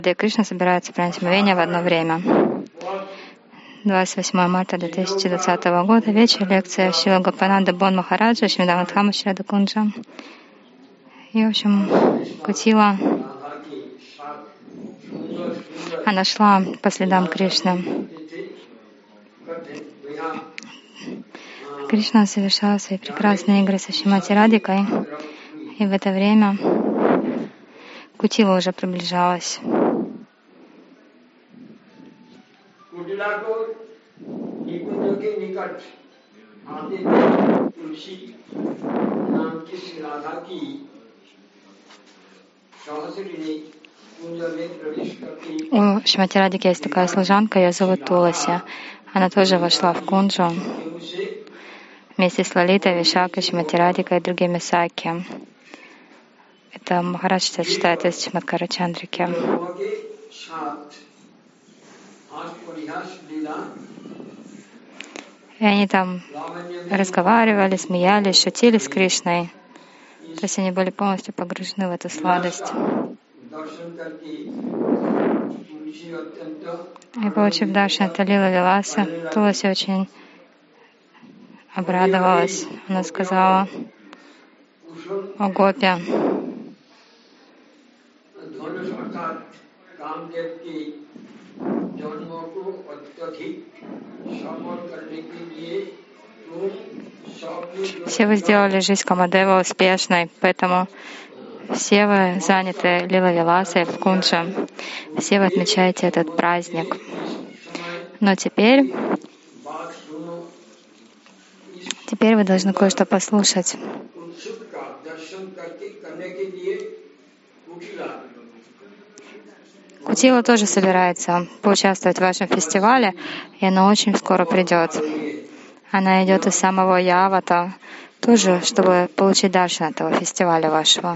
и Кришна собираются принять омовение в одно время. 28 марта 2020 года, вечер, лекция Шрила Гопананда Бон Махараджа, Шримадхама Шрада Кунджа. И, в общем, Кутила, она шла по следам Кришны. Кришна совершал свои прекрасные игры со Шримати Радикой, и в это время Кутила уже приближалась. У Шримати Радики есть такая служанка, ее зовут Туласи. Она тоже вошла в кунджу вместе с Лалитой, Вишакой, Шримати Радикой и другими саки. Это Махарадж читает из Чаматкара Чандрики. И они там разговаривали, смеялись, шутили с Кришной. То есть они были полностью погружены в эту сладость. И получив даршан от Лила Виласа, Туласи очень обрадовалась. Она сказала: «О Гопи, все вы сделали жизнь Камадева успешной, поэтому все вы заняты Лила Виласой в кунджа, все вы отмечаете этот праздник. Но теперь вы должны кое-что послушать». Кутила тоже собирается поучаствовать в вашем фестивале, и она очень скоро придет. Она идет из самого Явата, тоже, чтобы получить даршан этого фестиваля вашего.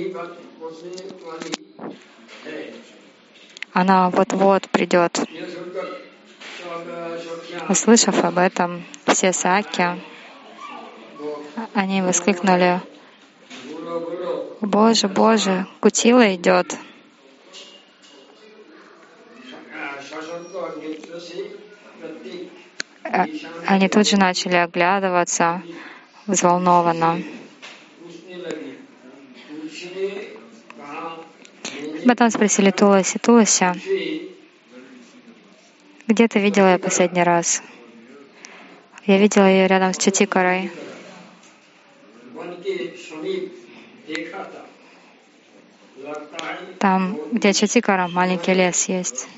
Она вот-вот придет. Услышав об этом, все саки, они воскликнули: «Боже, Боже, Кутила идет!» Они тут же начали оглядываться взволнованно. Потом спросили Туласи: «Туласи, где ты видела ее последний раз?» «Я видела ее рядом с Чатикарой». Там, где Чатикара, маленький лес есть.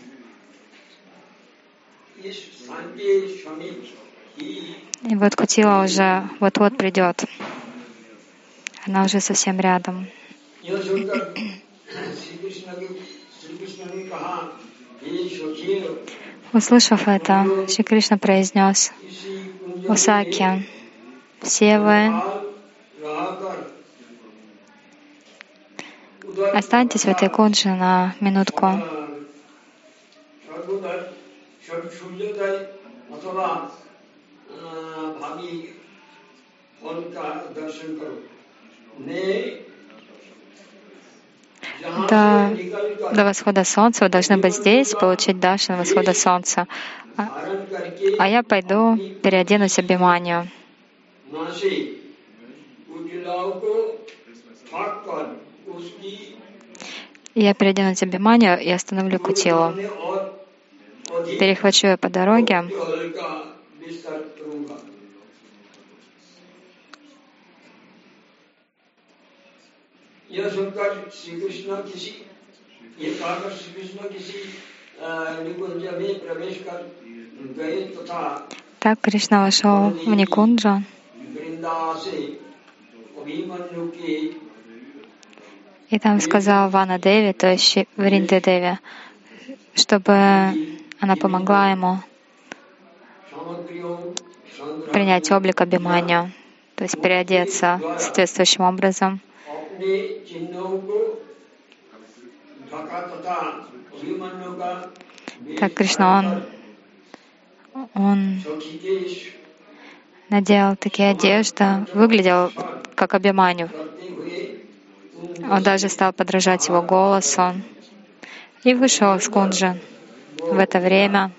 И вот Кутила уже вот-вот придет. Она уже совсем рядом. Услышав это, Шри Кришна произнес: «О саки, все вы останьтесь в этой кунже на минутку. До восхода солнца вы должны быть здесь, получить даршан восхода солнца. А я пойду переоденусь Абхиманью». Я переоденусь Абхиманью и остановлю Кутилу. Перехвачу ее по дороге. Так Кришна вошел в Никунджа. И там сказал Вана Деви, то есть Вринде Деви, чтобы она помогла ему принять облик Абхиманью, то есть переодеться соответствующим образом. Так Кришна, он надел такие одежды, выглядел как Абхиманью. Он даже стал подражать его голосу. и вышел из кунджа. В это время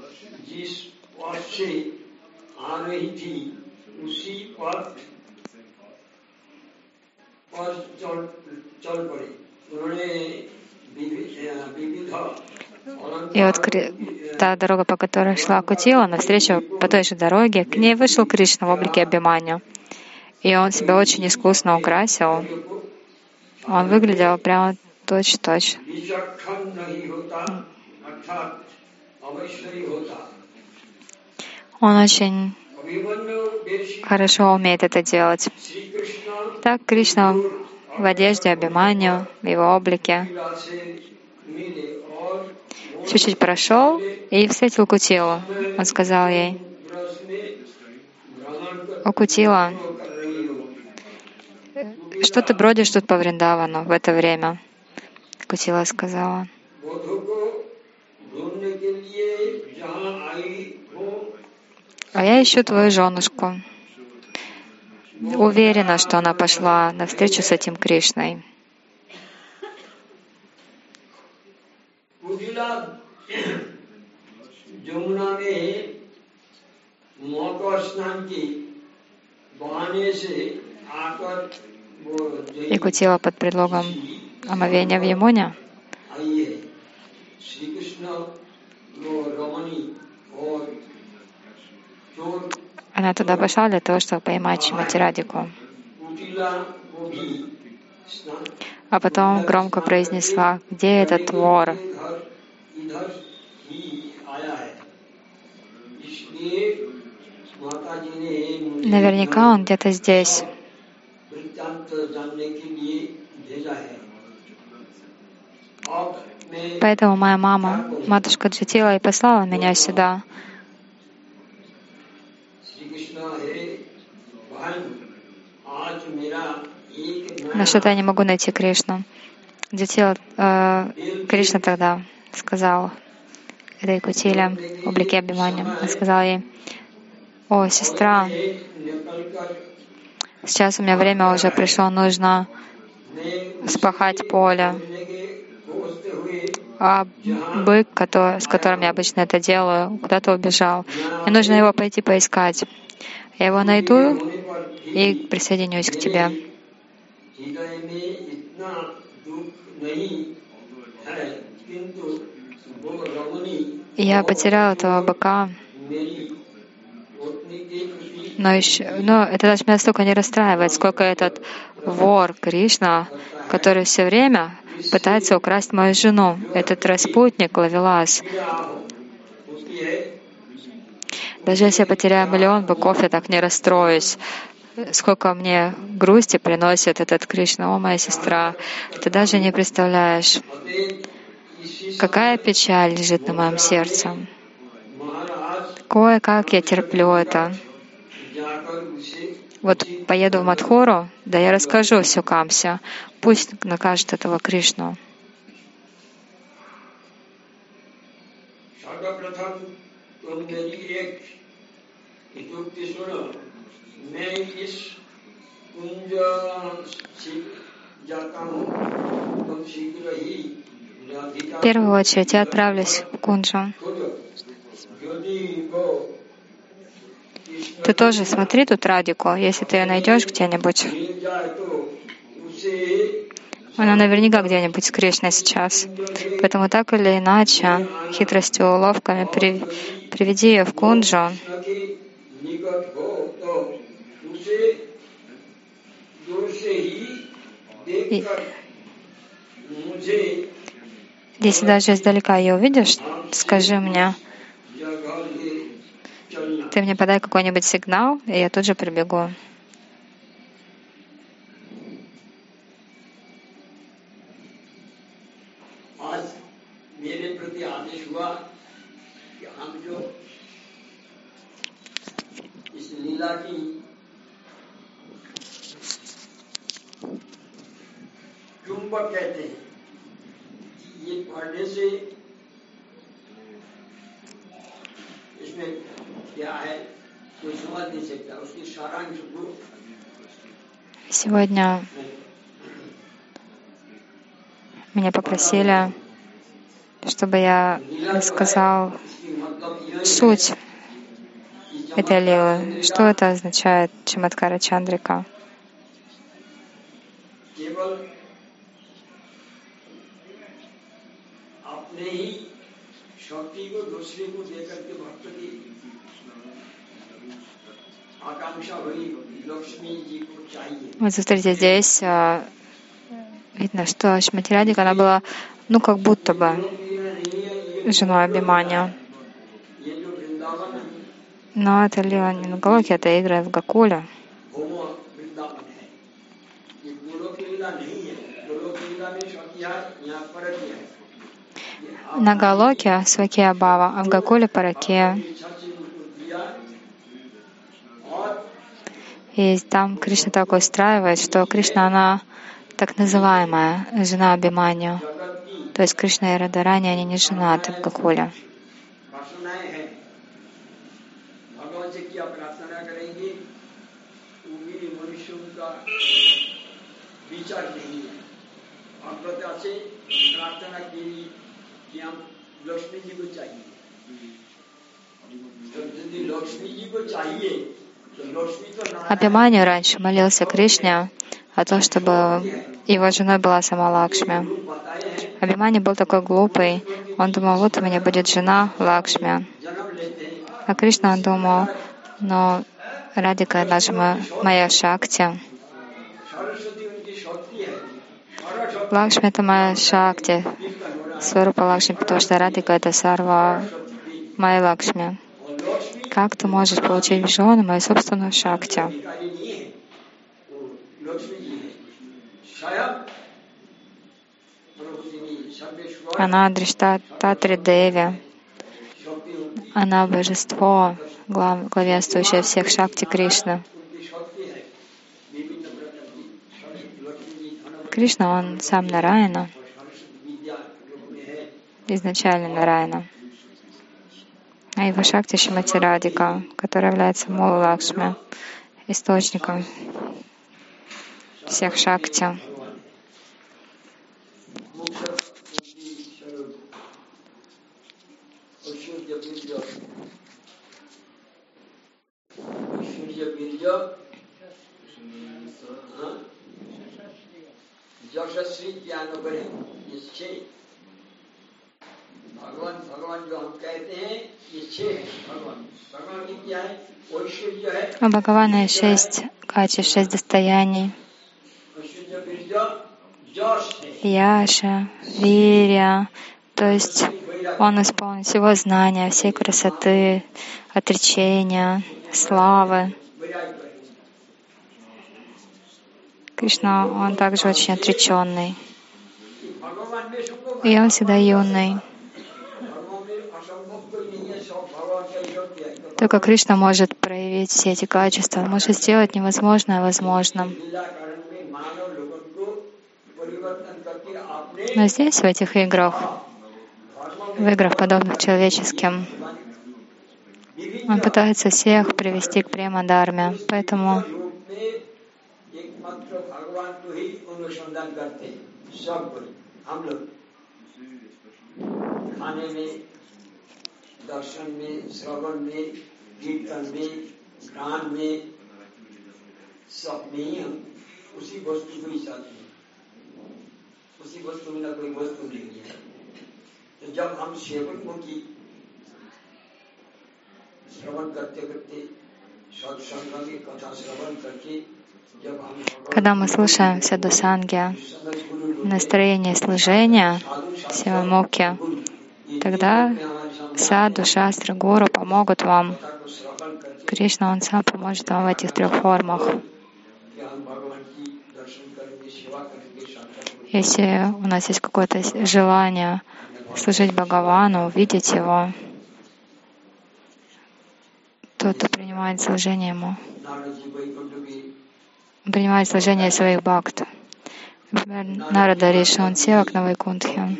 и вот та дорога, по которой шла Кутила, навстречу по той же дороге, к ней вышел Кришна в облике Абхиманью. И он себя очень искусно украсил. Он выглядел прямо точь-в-точь. Он очень хорошо умеет это делать. Так Кришна в одежде Абхиманью, в его облике, чуть-чуть прошел и встретил Кутилу. Он сказал ей: «О, Кутила, что ты бродишь тут по Вриндавану в это время?» Кутила сказала: «А я ищу твою женушку. Уверена, что она пошла на встречу с этим Кришной». И Кутила под предлогом омовения в Ямуне она туда пошла для того, чтобы поймать Шримати Радику. А потом громко произнесла: «Где этот вор?» Наверняка он где-то здесь. Поэтому моя мама, матушка Джатила, и послала меня сюда. Но что-то я не могу найти Кришну. Джатила, Кришна тогда сказал этой Кутиле в облике Абхиманью, он сказал ей: «О, сестра, сейчас у меня время уже пришло, нужно вспахать поле. А бык, с которым я обычно это делаю, куда-то убежал. Мне нужно его пойти поискать. Я его найду и присоединюсь к тебе». Я потерял этого быка, но это даже меня настолько не расстраивает, сколько этот вор Кришна, который все время пытается украсть мою жену, этот распутник Лавилас. Даже если я потеряю 1 000 000 быков, я так не расстроюсь. Сколько мне грусти приносит этот Кришна, о, моя сестра, ты даже не представляешь, какая печаль лежит на моем сердце. Кое-как я терплю это. Вот поеду в Мадхуру, да я расскажу все Камсе. Пусть накажет этого Кришну. В первую очередь я отправлюсь в Кунджу. Ты тоже смотри тут Радику, если ты ее найдешь где-нибудь. Она наверняка где-нибудь с Кришной сейчас. Поэтому так или иначе, хитростью, уловками приведи ее в Кунджу. Если даже издалека ее увидишь, скажи мне, ты мне подай какой-нибудь сигнал, и я тут же прибегу. Сегодня меня попросили чтобы я сказал суть этой лилы. Что это означает, Чаматкара Чандрика? Вот смотрите, здесь видно, что Шримати Радхика, она была, как будто бы женой Абхиманью. Но это лила не на Галоке, это игры в Гакуле. На Галоке Свакия Бхава, а в Гакуле Паракия. И там Кришна так устраивает, что Кришна, она так называемая жена Абхиманью. То есть Кришна и Радхарани, они не женаты в Гакуле. Абхиманью раньше молился Кришне о том, чтобы его женой была сама Лакшми. Абхиманью был такой глупый, он думал, вот у меня будет жена Лакшми. А Кришна, он думал, но Радхика — это же моя Шакти. Лакшми — это моя Шакти, Сварупа Лакшми, потому что Радхика — это Сарва Майя Лакшми. Как ты можешь получить в жены мою собственную Шакти? Она Дриштататри Деви. Она божество, главенствующее всех Шакти Кришны. Кришна, он сам Нараяна, изначально Нараяна. А его Шакти Шримати Радхика, которая является Мула Лакшми, источником всех Шакти. У Бхагавана 6 качеств, 6 достояний. Яша, Вирья, то есть он исполнит всего знания, всей красоты, отречения, славы. Кришна, он также очень отреченный. И он всегда юный. Только Кришна может проявить все эти качества, может сделать невозможное возможным. Но здесь, в этих играх, подобных человеческим, он пытается всех привести к према-дарме. Поэтому когда мы слушаем садху-санги, настроение служения, севамукхи, тогда саду, шастры, гуру помогут вам. Кришна, он сам поможет вам в этих 3 формах. Если у нас есть какое-то желание служить Бхагавану, увидеть Его, то принимает служение Ему. Принимает служение своих бхакт. Например, Нарада Риши, он севак на Вайкунтхе.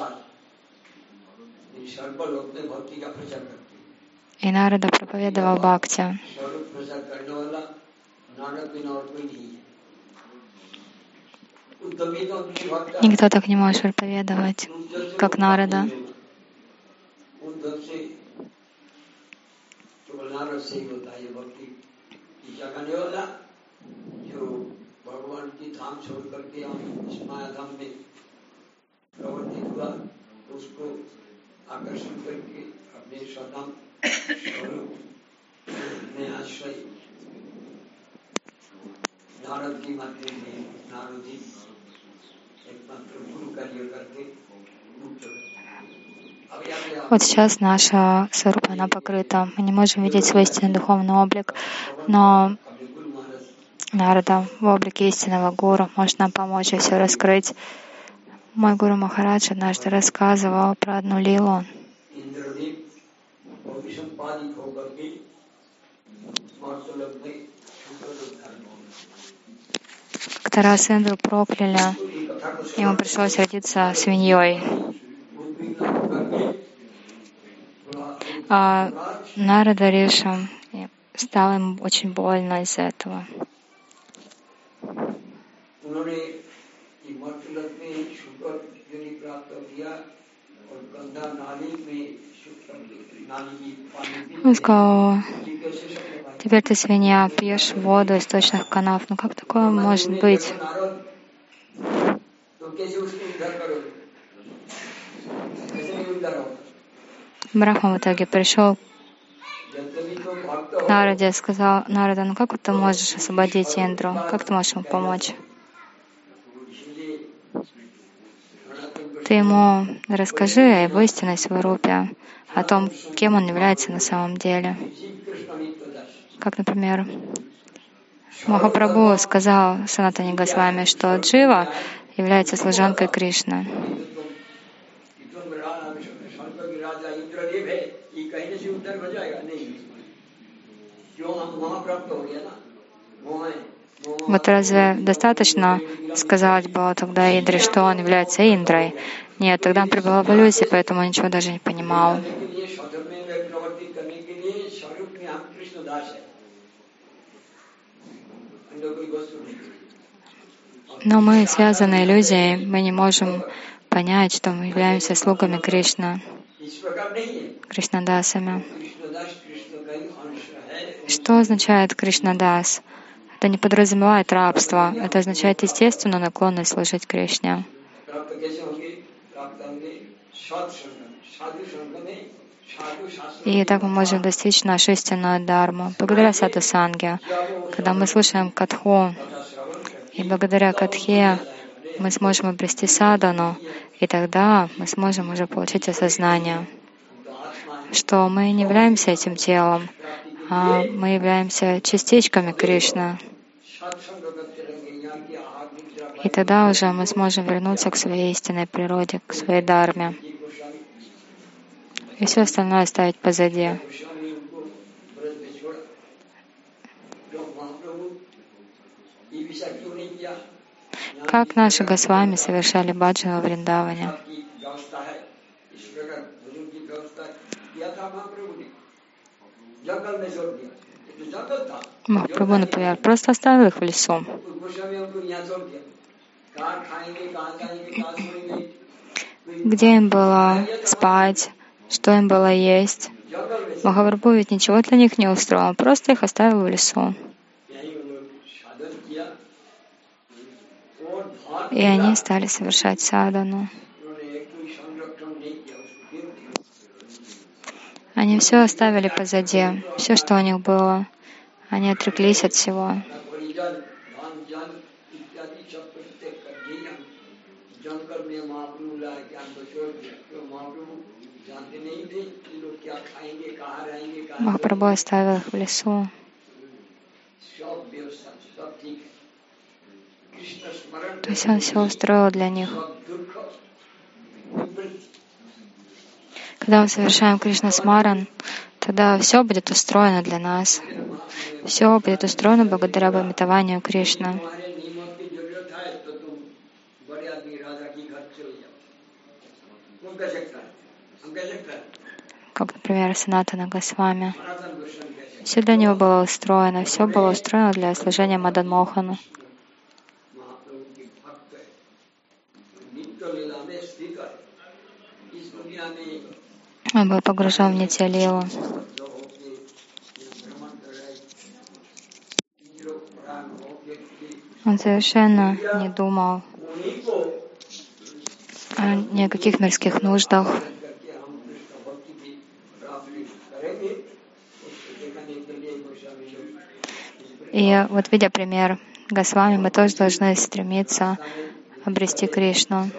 И Нарада проповедовал бхакти. Никто так не может проповедовать, как Нарада. Вот сейчас наша сварупа, она покрыта. Мы не можем видеть свой истинный духовный облик, но Нарада в облике истинного гуру может нам помочь и все раскрыть. Мой гуру Махарадж однажды рассказывал про одну лилу. Как-то раз Индру прокляли, ему пришлось родиться свиньей. А Нарада Риша, стало ему очень больно из-за этого. Он сказал: теперь ты, свинья, пьешь воду из сточных канав. Ну как такое может быть? Брахма в итоге пришел к Нараде и сказал: Нарада, ну как ты можешь освободить Индру? Как ты можешь ему помочь? Ты ему расскажи о его истинной сварупе, о том, кем он является на самом деле. Как, например, Махапрабху сказал Санатане Госвами, что Джива является служанкой Кришны. Вот разве достаточно сказать было тогда Индре, что он является Индрой? Нет, тогда он пребывал в иллюзии, поэтому ничего даже не понимал. Но мы связаны иллюзией, мы не можем понять, что мы являемся слугами Кришны, Кришнадасами. Что означает Кришнадас? Это не подразумевает рабство, это означает естественную наклонность служить Кришне. И так мы можем достичь нашу истинную дхарму благодаря садху-санге. Когда мы слушаем катху, и благодаря катхе мы сможем обрести садхану, и тогда мы сможем уже получить осознание, что мы не являемся этим телом, а мы являемся частичками Кришны. И тогда уже мы сможем вернуться к своей истинной природе, к своей дхарме. И все остальное оставить позади. Как наши Госвами совершали баджан во Вриндаване. Махапрабху, например, просто оставил их в лесу. Где им было спать, что им было есть. Махапрабху ведь ничего для них не устроил, просто их оставил в лесу. И они стали совершать садхану. Они все оставили позади, все, что у них было. Они отреклись от всего. Махапрабху оставил их в лесу. То есть он все устроил для них. Когда мы совершаем Кришна Смаран, тогда все будет устроено для нас. Все будет устроено благодаря памятованию Кришны. Как, например, Санатана Госвами. Все для него было устроено, все было устроено для служения Мадан Мохану. Он был погружен в нитья-лилу. Он совершенно не думал ни о каких мирских нуждах. И вот, видя пример Госвами, мы тоже должны стремиться обрести Кришну.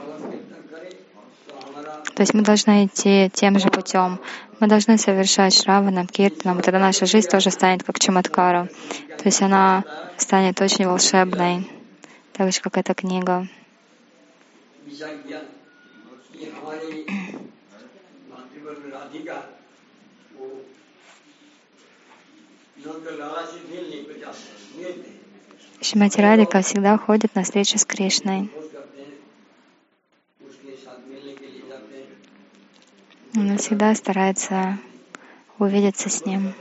То есть мы должны идти тем же путем. Мы должны совершать шраванам, киртанам, и тогда наша жизнь тоже станет как Чаматкара. То есть она станет очень волшебной, так же, как эта книга. Шримати Радхика всегда ходит на встречу с Кришной. Она всегда старается увидеться с ним.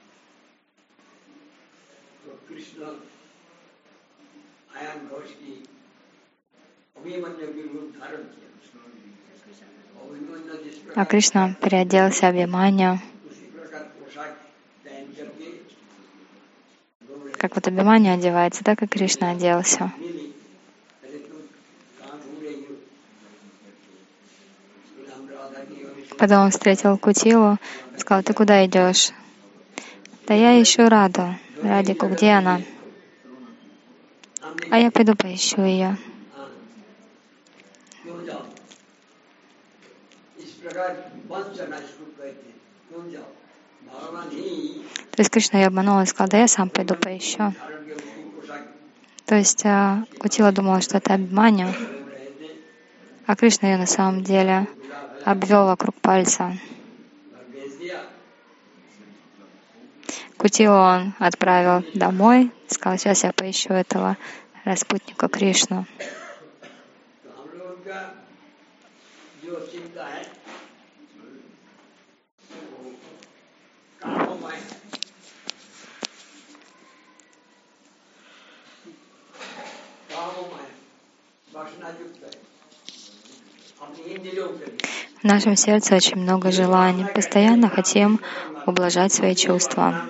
А Кришна переоделся в Абхиманью. Как вот Абхиманью одевается, так и Кришна оделся. Когда он встретил Кутилу, сказал: «Ты куда идешь?» «Да я ищу Раду. Радику, где она?» «А я пойду поищу ее». То есть Кришна ее обманул и сказал: «Да я сам пойду поищу». То есть Кутила думала, что это Абхиманью, а Кришна ее на самом деле обвел вокруг пальца. Кутилу он отправил домой, сказал: «Сейчас я поищу этого распутника Кришну». В нашем сердце очень много желаний. Постоянно хотим ублажать свои чувства.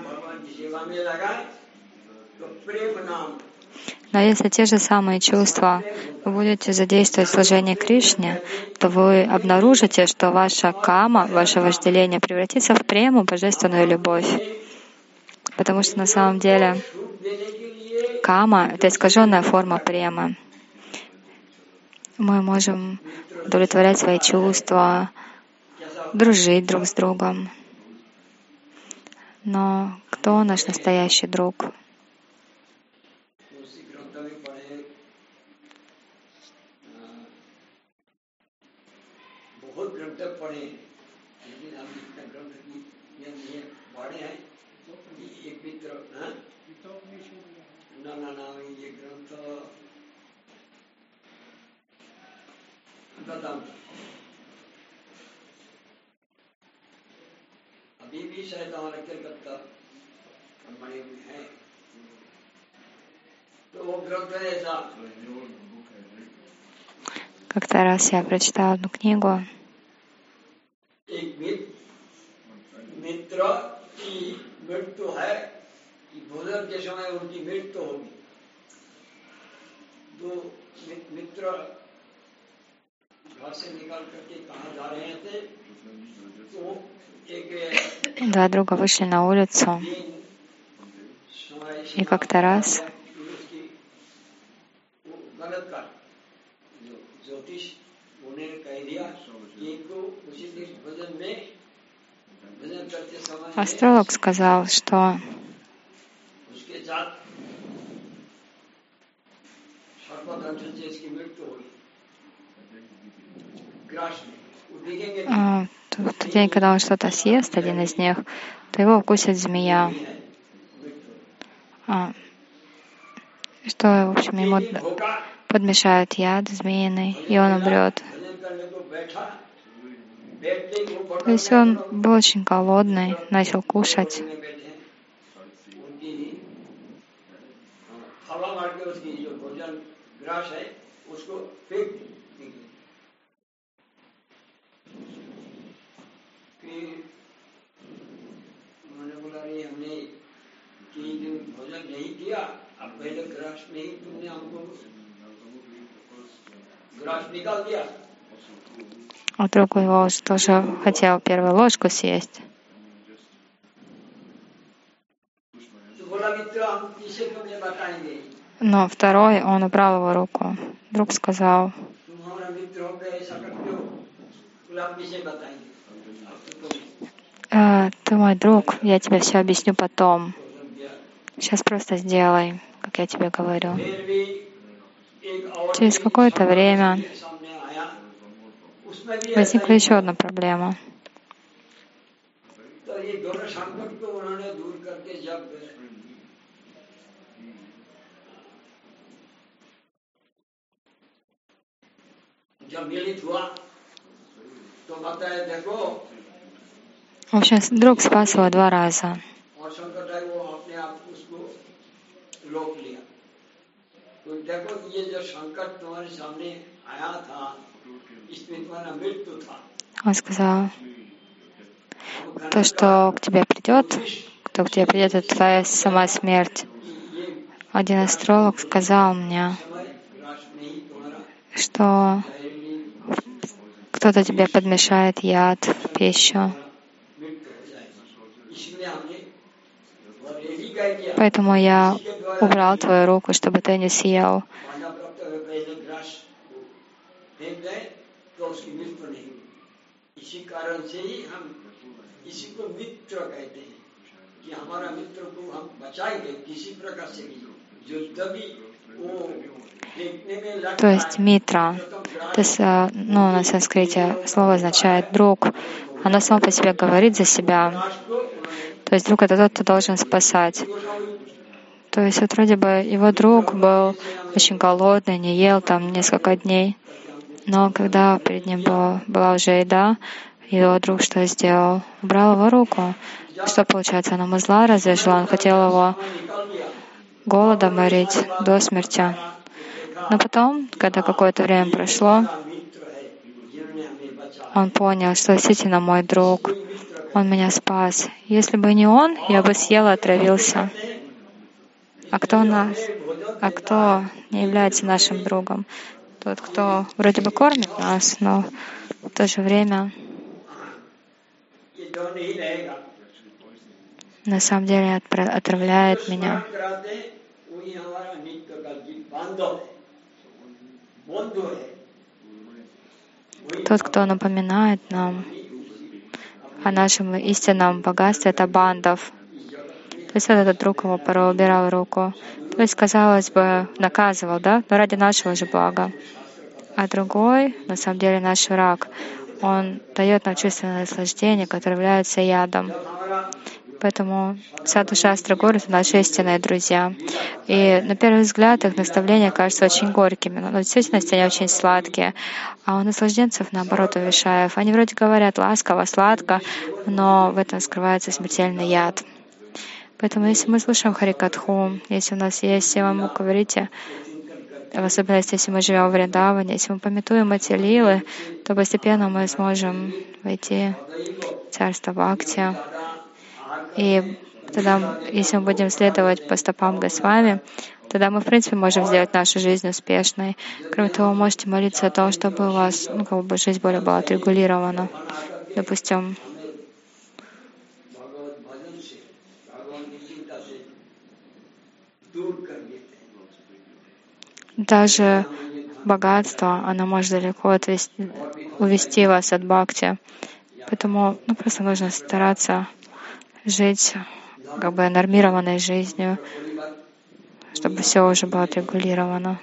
Но если те же самые чувства вы будете задействовать в служении Кришне, то вы обнаружите, что ваша кама, ваше вожделение превратится в прему, божественную любовь. Потому что на самом деле кама — это искаженная форма премы. Мы можем удовлетворять свои чувства, дружить друг с другом. Но кто наш настоящий друг? Как-то раз я прочитала одну книгу. Два друга вышли на улицу, и как-то раз астролог сказал, что в тот день, когда он что-то съест, один из них, то его укусит змея. Что, в общем, ему подмешают яд змеиный, и он умрет. То есть он был очень голодный, начал кушать. А друг его уже тоже хотел первую ложку съесть. Но второй, он убрал его руку. Друг сказал: «Ты мой друг, я тебе все объясню потом. Сейчас просто сделай, как я тебе говорю». Через какое-то время возникла еще одна проблема. В общем, друг спас его 2 раза. Он сказал: то, что к тебе придет, кто к тебе придет, это твоя сама смерть. Один астролог сказал мне, что кто-то тебе подмешает яд в пищу. Поэтому я убрал твою руку, чтобы ты не съел. То есть митра, на санскрите слово означает друг. Оно само по себе говорит за себя. То есть друг — это тот, кто должен спасать. То есть вот вроде бы его друг был очень голодный, не ел там несколько дней. Но когда перед ним была уже еда, его друг что сделал? Убрал его руку. Что получается? Он ему зла разве желал? Он хотел его голодом морить до смерти. Но потом, когда какое-то время прошло, он понял, что действительно мой друг, он меня спас. Если бы не он, я бы съел и отравился. А кто не является нашим другом? Тот, кто вроде бы кормит нас, но в то же время на самом деле отравляет меня. Тот, кто напоминает нам о нашем истинном богатстве, это бандав. То есть этот друг его порой убирал руку. То есть, казалось бы, наказывал, да? Но ради нашего же блага. А другой, на самом деле, наш враг. Он дает нам чувственное наслаждение, которое является ядом. Поэтому Саду Шастра говорит, это наши истинные друзья. И на первый взгляд их наставления кажутся очень горькими, но в действительности они очень сладкие. А у наслажденцев, наоборот, у вишаев, они вроде говорят ласково, сладко, но в этом скрывается смертельный яд. Поэтому если мы слушаем Харикатху, если у нас есть сила мукаврити, в особенности, если мы живем в Вриндаване, если мы памятуем эти лилы, то постепенно мы сможем войти в царство Бхакти. И тогда, если мы будем следовать по стопам Госвами, тогда мы, в принципе, можем сделать нашу жизнь успешной. Кроме того, вы можете молиться о том, чтобы у вас жизнь более была отрегулирована. Допустим, даже богатство, оно может далеко увести вас от бхакти. Поэтому просто нужно стараться жить нормированной жизнью, чтобы все уже было отрегулировано.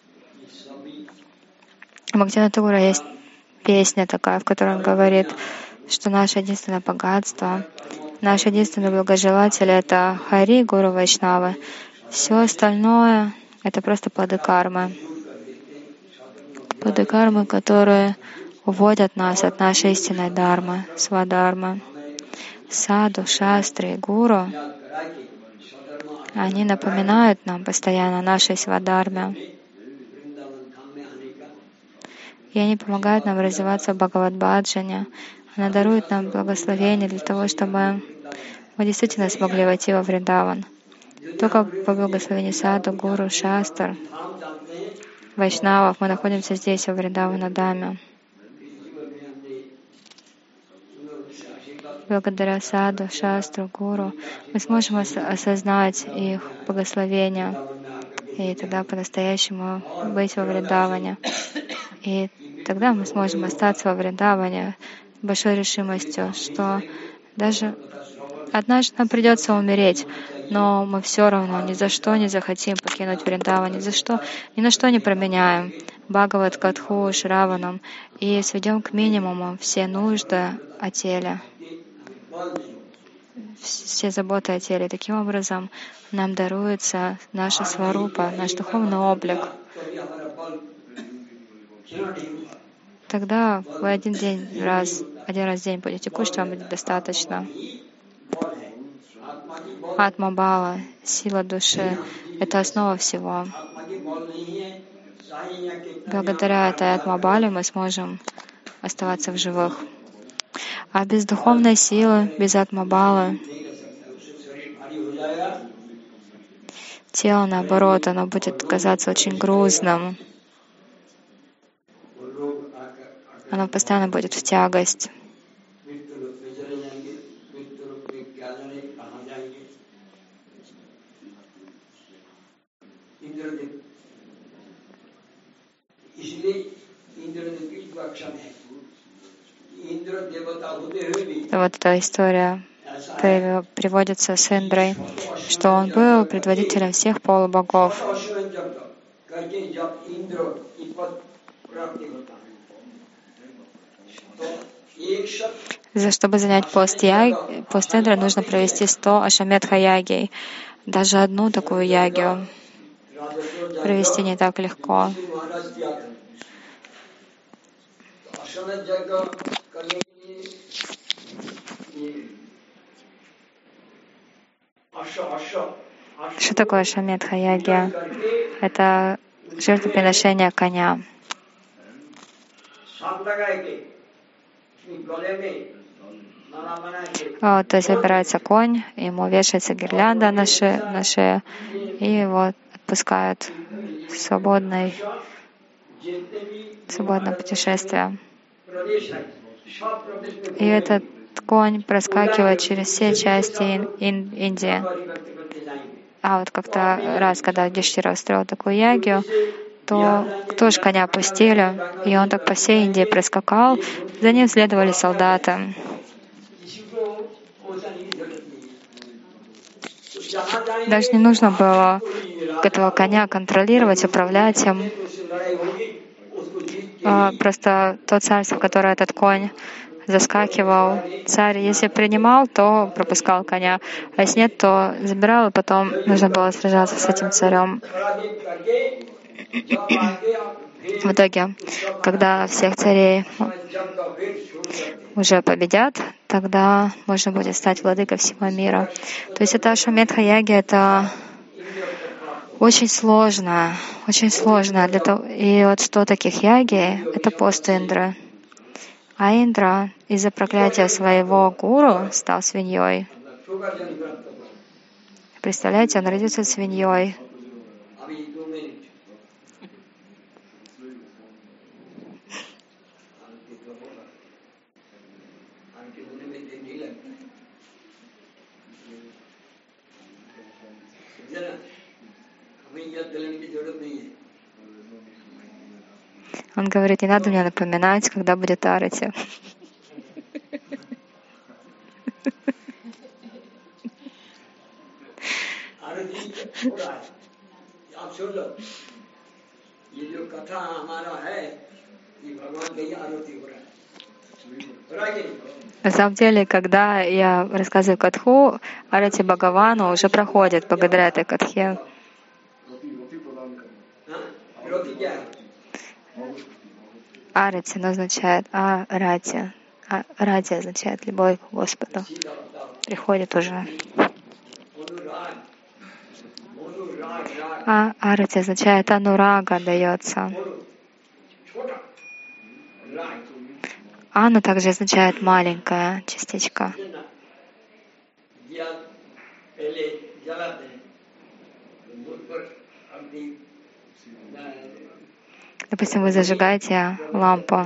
У Бхактивинода Тхакура есть песня такая, в которой он говорит, что наше единственное богатство, наш единственный благожелатель — это Хари, Гуру, Вайшнавы. Все остальное — это просто плоды кармы. Плоды кармы, которые уводят нас от нашей истинной дхармы, свадхармы. Саду, шастры и гуру, они напоминают нам постоянно о нашей свадхарме. И они помогают нам развиваться в Бхагавад-баджане. Она дарует нам благословение для того, чтобы мы действительно смогли войти во Вриндаван. Только по благословению саду, гуру, шастр, вайшнавов мы находимся здесь, во Вриндавана-даме. Благодаря саду, шастру, гуру мы сможем осознать их благословения и тогда по-настоящему быть во Вриндаване. И тогда мы сможем остаться во Вриндаване с большой решимостью, что даже однажды нам придется умереть, но мы все равно ни за что не захотим покинуть Вриндаван, ни на что не променяем Бхагават, Катху, Шраванам и сведем к минимуму все нужды о теле, все заботы о теле. Таким образом, нам даруется наша сварупа, наш духовный облик. Тогда вы один раз в день будете кушать, вам будет достаточно. Атма-бала, сила души — это основа всего. Благодаря этой атма-бале мы сможем оставаться в живых. А без духовной силы, без атма-балы, тело, наоборот, оно будет казаться очень грузным. Оно постоянно будет в тягость. Вот эта история приводится с Индрой, что он был предводителем всех полубогов. Чтобы занять пост Индры, нужно провести 100 ашвамедха-ягий. Даже одну такую ягию провести не так легко. Что такое ашвамедха-ягия? Это жертвоприношение коня. То есть выбирается конь, ему вешается гирлянда на шею, и его отпускают в свободное путешествие. И этот конь проскакивает через все части Индии. А вот как-то раз, когда Юдхиштхира устроил такую ягью, то тоже коня пустили, и он так по всей Индии проскакал, за ним следовали солдаты. Даже не нужно было этого коня контролировать, управлять им. Просто то царство, в которое этот конь заскакивал, царь, если принимал, то пропускал коня, а если нет, то забирал, и потом нужно было сражаться с этим царем. В итоге, когда всех царей уже победят, тогда можно будет стать владыкой всего мира. То есть это ашвамедха-ягия, это очень сложно, очень сложно. И вот что таких ягий — это пост Индры. А Индра из-за проклятия своего гуру стал свиньей. Представляете, он родился свиньей. Он говорит, не надо мне напоминать, когда будет арати. На самом деле, когда я рассказываю катху, арати Бхагавану уже проходит благодаря этой катхе. Арати означает арати. Рати означает любовь к Господу. Приходит уже. А арати означает анурага дается. Ану также означает маленькая частичка. Допустим, вы зажигаете лампу.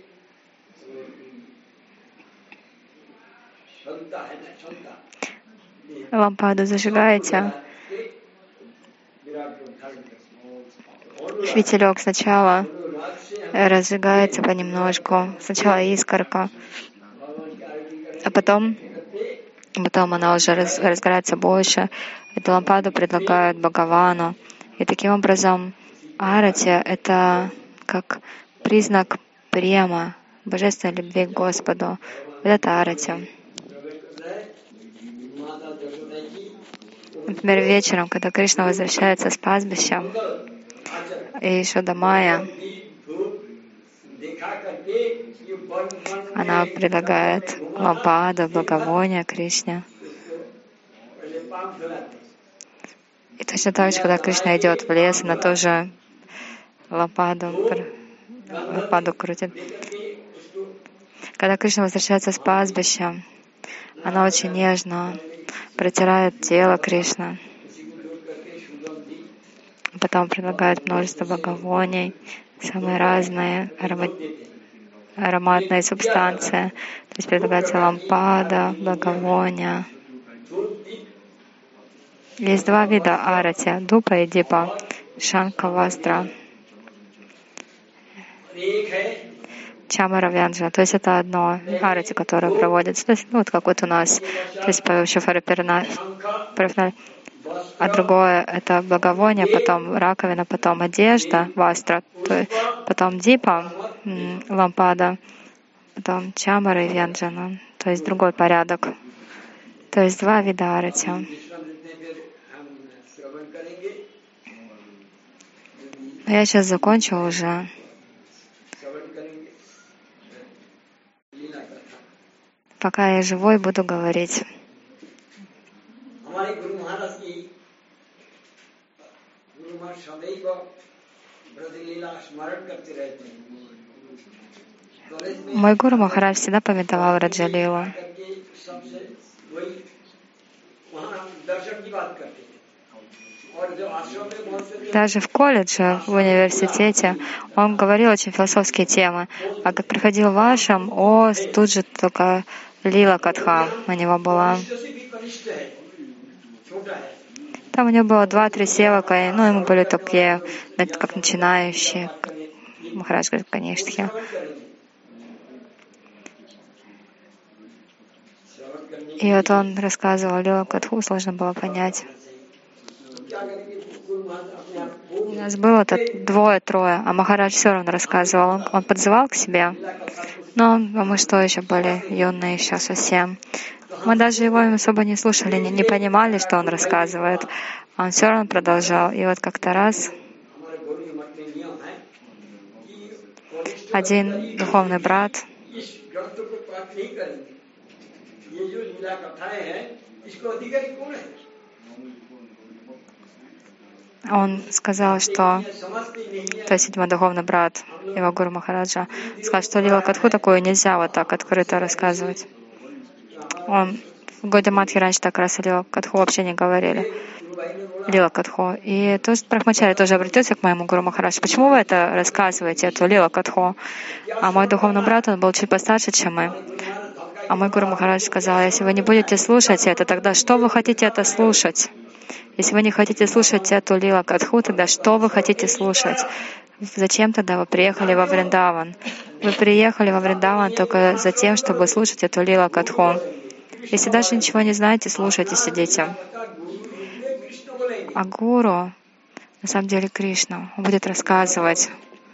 Лампаду зажигаете. Фитилек сначала разжигается понемножку. Сначала искорка, а потом она уже разгорается больше. Эту лампаду предлагают Бхагавану. И таким образом арати — это как признак према, божественной любви к Господу. Вот это арати. Например, вечером, когда Кришна возвращается с пастбища, и Йашода Майя, она предлагает лампаду, благовония Кришне. И точно так же, когда Кришна идет в лес, она тоже лампаду крутит. Когда Кришна возвращается с пастбища, она очень нежно протирает тело Кришны. Потом предлагает множество благовоний, самые разные ароматные субстанции. То есть предлагается лампада, благовония. Есть два вида арати — дупа и дипа, шанка, вастра, чамара, вянджана. То есть это одно арати, которое проводится. То есть, вот как вот у нас, то есть еще парафиналь. А другое — это благовоние, потом раковина, потом одежда, вастра, потом дипа, лампада, потом чамара и вянджана. То есть другой порядок. То есть два вида арати. Я сейчас закончу уже. Пока я живой, буду говорить. Мой Гуру Махарадж всегда памятовал Раджа-лилу. Даже в колледже, в университете он говорил очень философские темы. А как приходил в ашрам, тут же только лила катха у него была. Там у него было 2-3 севака, ему были такие, как начинающие. Махарадж говорит, конечно. И вот он рассказывал лила катху, сложно было понять. У нас было тут 2-3, а Махарадж все равно рассказывал. Он подзывал к себе, но мы что, еще были юные еще совсем. Мы даже его особо не слушали, не понимали, что он рассказывает. Он все равно продолжал. И вот как-то раз один духовный брат он сказал, что, то есть, видимо, духовный брат его Гуру Махараджа сказал, что лила катху такую нельзя вот так открыто рассказывать. Он в Гаудия Матхе раньше так раз лила катху вообще не говорили. Лила катху. И тут Брахмачари тоже обратился к моему Гуру Махараджу. Почему вы это рассказываете, эту лила катху? А мой духовный брат, он был чуть постарше, чем мы. А мой Гуру Махарадж сказал, если вы не будете слушать это, тогда что вы хотите это слушать? Если вы не хотите слушать эту лила катху, тогда что вы хотите слушать? Зачем тогда вы приехали во Вриндаван? Вы приехали во Вриндаван только за тем, чтобы слушать эту лила катху. Если даже ничего не знаете, слушайте, сидите. А Гуру, на самом деле Кришна, он будет рассказывать.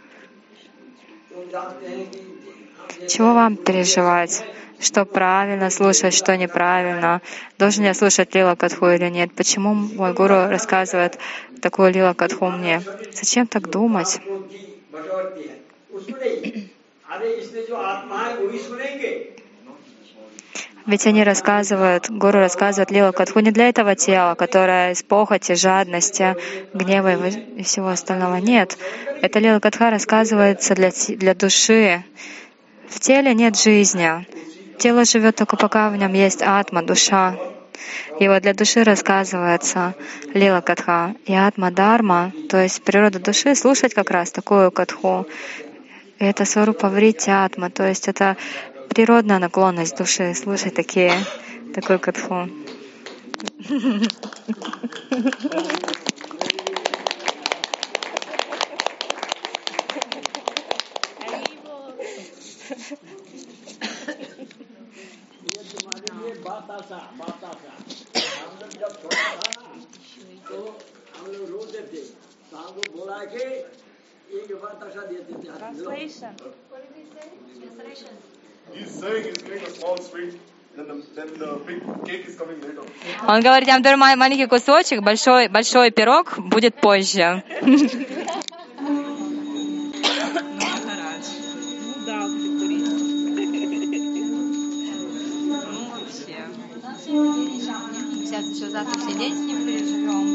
Чего вам переживать? Что правильно слушать, что неправильно? Должен я слушать лила катху или нет? Почему мой Гуру рассказывает такую лила катху мне? Зачем так думать? Ведь они рассказывают, Гуру рассказывает лила катху не для этого тела, которое из похоти, жадности, гнева и всего остального. Нет, эта лила катха рассказывается для души. В теле нет жизни. Тело живет только пока в нем есть атма, душа. И вот для души рассказывается лила катха и атма дарма, то есть природа души слушать как раз такую катху. И это сварупа вритья-атма, то есть это природная наклонность души слушать такую катху. Он говорит, я вам дарю маленький кусочек, большой пирог будет позже. Сейчас еще завтра все день с ним переживем.